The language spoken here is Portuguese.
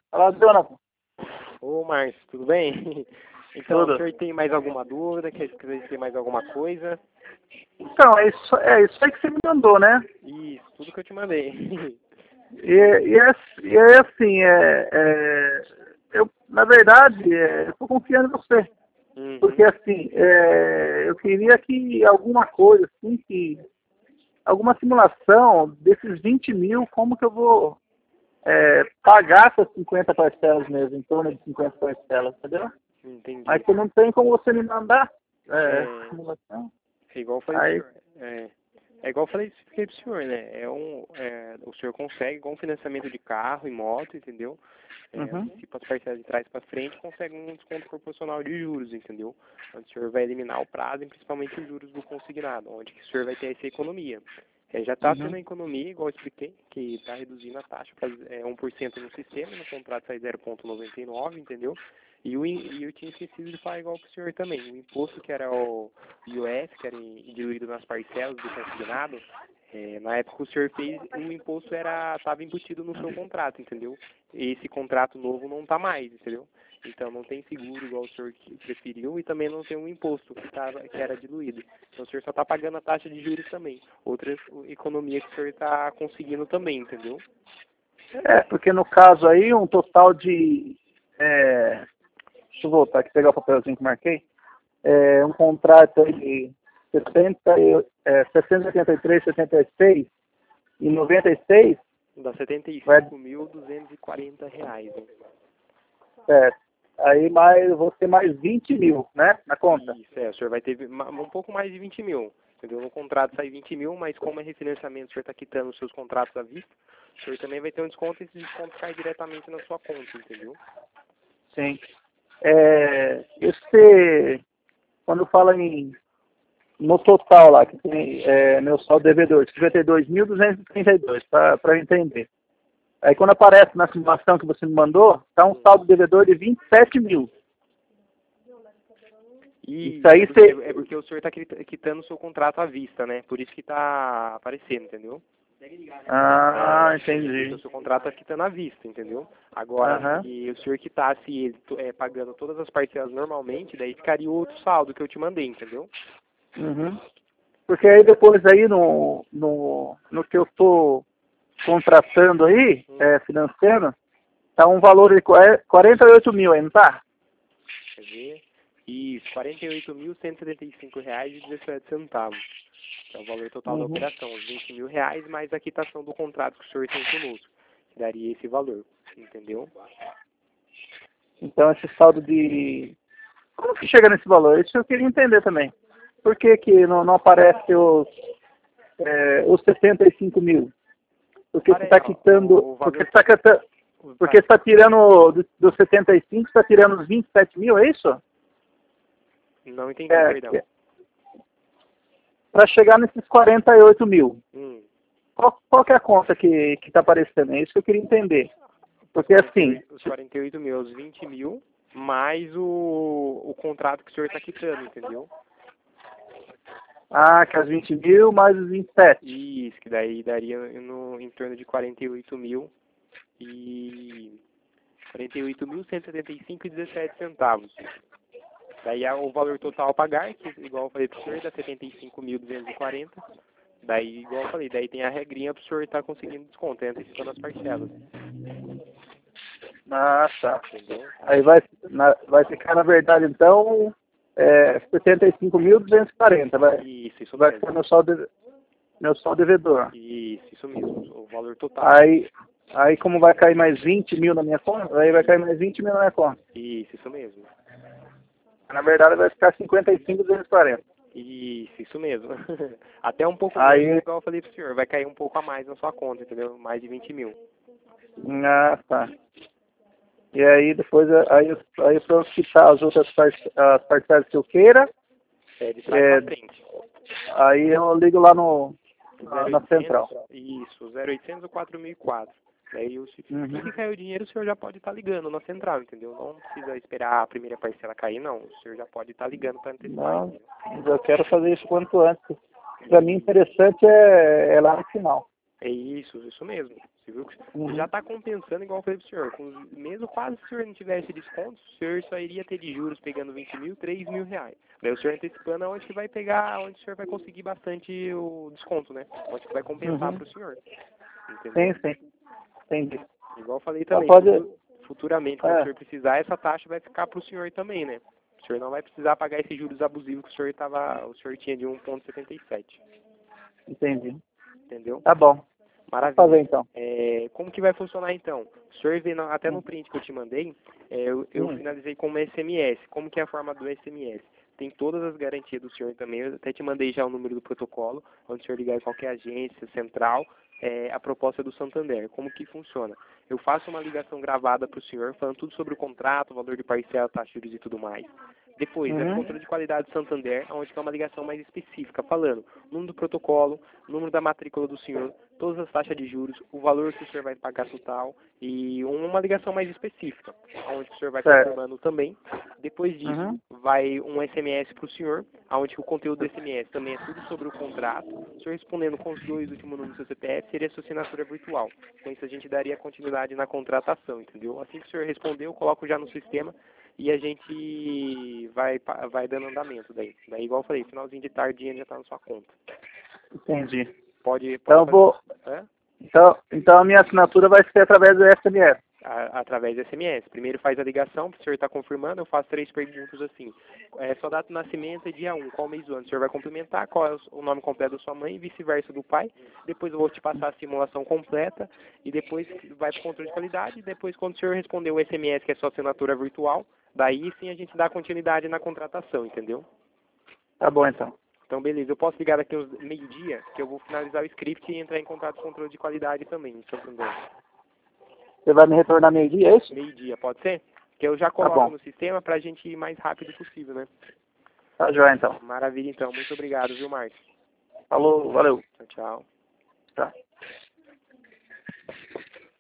Fala, Jonathan. Ô, Márcio, tudo bem? Então, Tudo. o senhor tem mais alguma dúvida? Quer escrever tem mais alguma coisa? Então, é isso aí que você me mandou, né? Isso, tudo que eu te mandei. E é assim, eu, na verdade, eu tô confiando em você. Porque, Uhum. assim, eu queria que alguma coisa, assim, alguma simulação desses 20 mil, como que eu vou pagar essas 50 parcelas mesmo, em torno de 50 parcelas, entendeu? Mas Entendi. você não tem como você me mandar É, simulação. é igual eu falei pro Aí, senhor. É igual eu falei pro senhor, né? O senhor consegue com financiamento de carro e moto, entendeu? uhum, Antecipa as parcelas de trás para frente, consegue um desconto proporcional de juros, entendeu? Onde o senhor vai eliminar o prazo e principalmente os juros do consignado, onde que o senhor vai ter essa economia. Já está tendo uhum, a economia, igual eu expliquei, que está reduzindo a taxa para 1% no sistema, no contrato sai 0,99, entendeu? E eu tinha esquecido de falar igual para o senhor também. O imposto que era o IOS, que era diluído nas parcelas do consignado, na época que o senhor fez, o imposto estava embutido no seu contrato, entendeu? Esse contrato novo não está mais, entendeu? Então não tem seguro igual o senhor que preferiu e também não tem um imposto que era diluído. Então o senhor só está pagando a taxa de juros também. Outra economia que o senhor está conseguindo também, entendeu? porque no caso aí, um total de. Deixa eu voltar aqui, pegar o papelzinho que marquei. Um contrato aí de 683, 76 e 96, Dá vai, 75.240 reais, né? é, aí mais, você mais 20 mil, né, na conta. Isso, o senhor vai ter um pouco mais de 20 mil, entendeu? No contrato sai 20 mil, mas como é refinanciamento, o senhor está quitando os seus contratos à vista, o senhor também vai ter um desconto e esse desconto cai diretamente na sua conta, entendeu? Sim. Esse, quando fala no total lá, que tem meu saldo devedor, 52.232, para eu entender. Aí quando aparece na simulação que você me mandou, está um saldo devedor de 27 mil. Isso E aí você. é porque o senhor está quitando o seu contrato à vista, né? Por isso que está aparecendo, entendeu? Ah, Porque o entendi. seu contrato está quitando à vista, entendeu? Agora, Aham. se o senhor quitasse ele pagando todas as parcelas normalmente, daí ficaria outro saldo que eu te mandei, entendeu? Uhum. Porque aí depois aí no que eu estou contratando aí, financiando, tá um valor de 48 mil aí, não tá? Quer ver? Isso, R$ 48.175,17. Que é o valor total da Uhum. operação, os R$ 20.000 mais a quitação do contrato que o senhor tem conosco, que daria esse valor, entendeu? Então esse saldo de. Como que chega nesse valor? Isso eu queria entender também. Por que que não aparece os 75 mil? Porque você está Ó, quitando. o Porque valor você está quitando. Porque você vai, está tirando dos 75, você está tirando os 27 mil, é isso? não entendi, perdão. Para chegar nesses 48 mil. Hum, Qual que é a conta que está aparecendo? É isso que eu queria entender. Porque assim, os 48 mil, os 20 mil, mais o contrato que o senhor está quitando, entendeu? que as 20 mil mais os 27. Isso, que daí daria em torno de 48 mil e 48.175,17 centavos. Daí o valor total a pagar, que igual eu falei pro senhor, dá 75.240. Daí, igual eu falei, daí tem a regrinha pro senhor estar conseguindo desconto, antecipando as parcelas, Ah, tá. entendeu? Aí vai ficar, na verdade, então, 75.240. Isso Vai ficar mesmo. meu saldo devedor. Isso mesmo. O valor total. Aí como vai cair mais 20 mil na minha conta, aí vai cair mais 20 mil na minha conta. Isso mesmo. Na verdade, vai ficar 55.240. Isso mesmo. Até um pouco menos, Aí, igual eu falei pro senhor, vai cair um pouco a mais na sua conta, entendeu? Mais de 20 mil. tá. E aí depois, aí para eu quitar as outras as parcelas que eu queira, De trás pra é, frente. aí eu ligo lá na 0800, central. isso, 0800 ou 4004. Daí, assim Uhum. que cair o dinheiro, o senhor já pode estar ligando na central, entendeu? Não precisa esperar a primeira parcela cair, não. O senhor já pode estar ligando para antecipar, Não, entendeu? eu quero fazer isso quanto antes. Para mim, interessante é lá no final. É isso mesmo. Você viu que Uhum. já está compensando, igual eu falei pro senhor. Mesmo quase se o senhor não tivesse desconto, o senhor só iria ter de juros pegando 20 mil, 3 mil reais. Daí o senhor antecipando aonde que vai pegar, onde o senhor vai conseguir bastante o desconto, né? Onde que vai compensar para o senhor. Entendeu? Sim, entendi. Igual eu falei Então também, pode. futuramente, quando o É, senhor precisar, essa taxa vai ficar para o senhor também, né? O senhor não vai precisar pagar esses juros abusivos que o senhor tinha de 1,77. entendi. Entendeu? Tá bom. Vamos fazer Maravilha. então. Como que vai funcionar então? O senhor vê até no Hum, print que eu te mandei, eu hum, finalizei com uma SMS. Como que é a forma do SMS? Tem todas as garantias do senhor também. Eu até te mandei já o número do protocolo, onde o senhor ligar em qualquer agência central, a proposta do Santander. Como que funciona? Eu faço uma ligação gravada para o senhor, falando tudo sobre o contrato, o valor de parcela, taxa de juros e tudo mais. Depois, é do uhum. controle de qualidade do Santander, onde é uma ligação mais específica, falando número do protocolo, número da matrícula do senhor, todas as taxas de juros, o valor que o senhor vai pagar total e uma ligação mais específica, onde o senhor vai Certo. confirmando também. Depois disso, Uhum. vai um SMS para o senhor, onde o conteúdo do SMS também é tudo sobre o contrato. O senhor respondendo com os dois últimos números do seu CPF, seria a sua assinatura virtual. Com isso, a gente daria continuidade na contratação, entendeu? Assim que o senhor responder, eu coloco já no sistema e a gente vai dando andamento daí. Daí, igual eu falei, finalzinho de tarde, o dinheiro já está na sua conta. Entendi. Pode Então fazer. vou. É? Então a minha assinatura vai ser através do SMS. Através do SMS. Primeiro faz a ligação, o senhor está confirmando, eu faço 3 perguntas assim. Sua data de nascimento é dia 1, qual mês do ano? O senhor vai complementar, qual é o nome completo da sua mãe e vice-versa do pai. Depois eu vou te passar a simulação completa e depois vai para o controle de qualidade. E depois, quando o senhor responder o SMS, que é sua assinatura virtual, daí sim a gente dá continuidade na contratação, entendeu? Tá bom então. Então, beleza. Eu posso ligar daqui uns meio-dia, que eu vou finalizar o script e entrar em contato com o controle de qualidade também, em Santander. Você vai me retornar meio-dia, é isso? Meio-dia, pode ser? Que eu já Tá coloco bom. no sistema pra gente ir mais rápido possível, né? Tá joia então. Maravilha, então. Muito obrigado, viu, Márcio? Falou, valeu. Tchau, tchau. Tá.